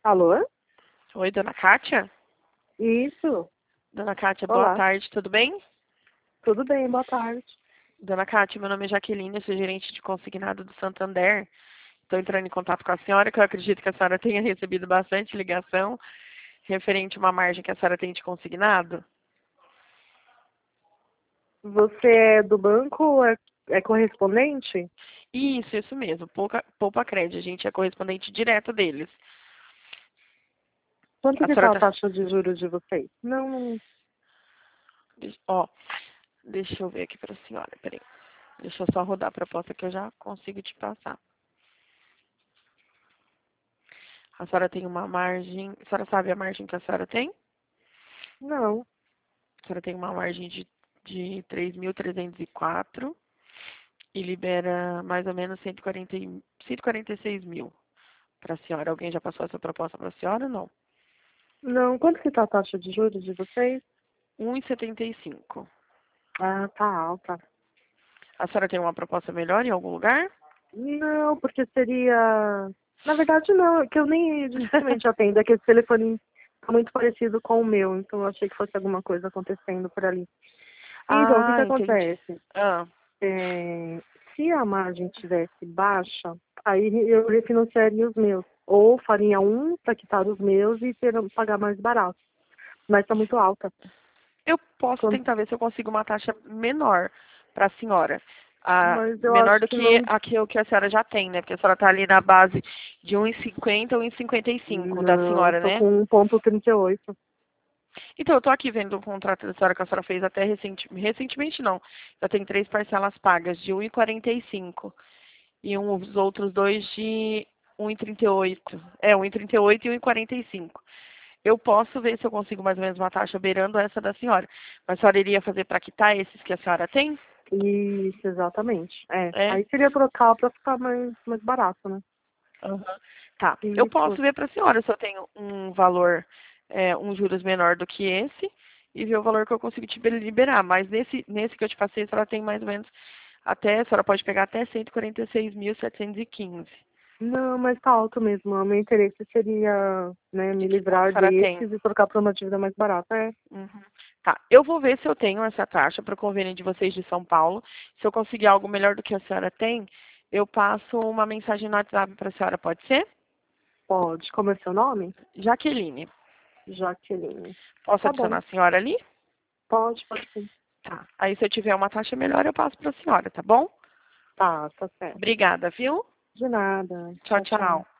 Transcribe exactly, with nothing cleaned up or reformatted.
Alô? Oi, dona Kátia? Isso. Dona Kátia, boa Olá. tarde, tudo bem? Tudo bem, boa tarde. Dona Kátia, meu nome é Jaqueline, eu sou gerente de consignado do Santander. Estou entrando em contato com a senhora, que eu acredito que a senhora tenha recebido bastante ligação referente a uma margem que a senhora tem de consignado. Você é do banco ou é, é correspondente? Isso, isso mesmo, Poupa, Poupa Crédito, a gente é correspondente direto deles. Quanto A que senhora está a tá... taxa de juros de vocês? Não, não. Deixa- Ó, deixa eu ver aqui para a senhora, peraí. Deixa eu só rodar a proposta que eu já consigo te passar. A senhora tem uma margem... A senhora sabe a margem que a senhora tem? Não. A senhora tem uma margem de, de três mil trezentos e quatro e libera mais ou menos cento e quarenta, e- cento e quarenta e seis mil para a senhora. Alguém já passou essa proposta para a senhora ou não? Não. Quanto que está a taxa de juros de vocês? um vírgula setenta e cinco. Ah, tá alta. A senhora tem uma proposta melhor em algum lugar? Não, porque seria... Na verdade, não. É que eu nem dificilmente atendo. É que esse telefone é muito parecido com o meu. Então, eu achei que fosse alguma coisa acontecendo por ali. Então, o que que Ah, entendi. acontece? Ah, É, se a margem tivesse baixa, aí eu refinanciaria os meus. Ou faria um para quitar os meus e ter, pagar mais barato. Mas está muito alta. eu posso Quando- tentar ver se eu consigo uma taxa menor para a senhora. Ah, Mas eu menor acho do que que não. a que, o que a senhora já tem, né? Porque a senhora está ali na base de um vírgula cinquenta ou um vírgula cinquenta e cinco da Não, senhora, estou né? com um ponto trinta e oito. Então, eu tô aqui vendo o contrato da senhora que a senhora fez até recenti recentemente, não. Já tem três parcelas pagas de um vírgula quarenta e cinco e um, os outros dois de um vírgula trinta e oito. É, um vírgula trinta e oito e um vírgula quarenta e cinco. Eu posso ver se eu consigo mais ou menos uma taxa beirando essa da senhora. Mas a senhora iria fazer para quitar esses que a senhora tem? Isso, exatamente. É. É? Aí seria trocar para ficar mais, mais barato, né? Aham. Tá. Eu Isso. posso ver para a senhora se eu tenho um valor, é, um juros menor do que esse e ver o valor que eu consigo te liberar. Mas nesse, nesse que eu te passei, a senhora tem mais ou menos até, a senhora pode pegar até cento e quarenta e seis mil setecentos e quinze. Não, mas tá alto mesmo. O meu interesse seria, né, De me que qual que a livrar senhora tem? desses e trocar por uma dívida mais barata. É. Uhum. Tá. Eu vou ver se eu tenho essa taxa para o convênio de vocês de São Paulo. Se eu conseguir algo melhor do que a senhora tem, eu passo uma mensagem no WhatsApp para a senhora, pode ser? Pode. Como é seu nome? Jaqueline. Jaqueline. Posso Tá bom. adicionar a senhora ali? Pode, pode sim. Tá. Aí se eu tiver uma taxa melhor, eu passo para a senhora, tá bom? Tá, tá certo. Obrigada, viu? De nada. Tchau, Tchau, tchau. tchau.